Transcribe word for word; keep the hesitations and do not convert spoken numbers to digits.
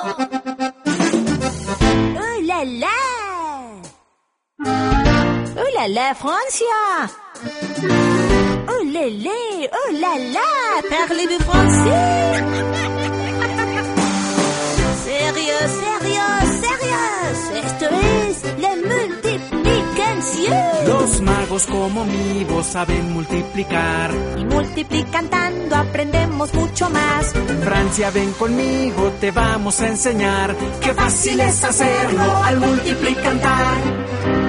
¡Oh, la, la! ¡Oh, la, la, Francia! ¡Oh, la, la! ¡Oh, la, la! Parlez-vous français? ¡Sérieux, sérieux, sérieux! Esto es la multiplicación. Los magos como mi voz saben multiplicar. Y multiplicando aprendemos mucho más. Francia, ven conmigo, te vamos a enseñar. Qué fácil es hacerlo al multiplicar.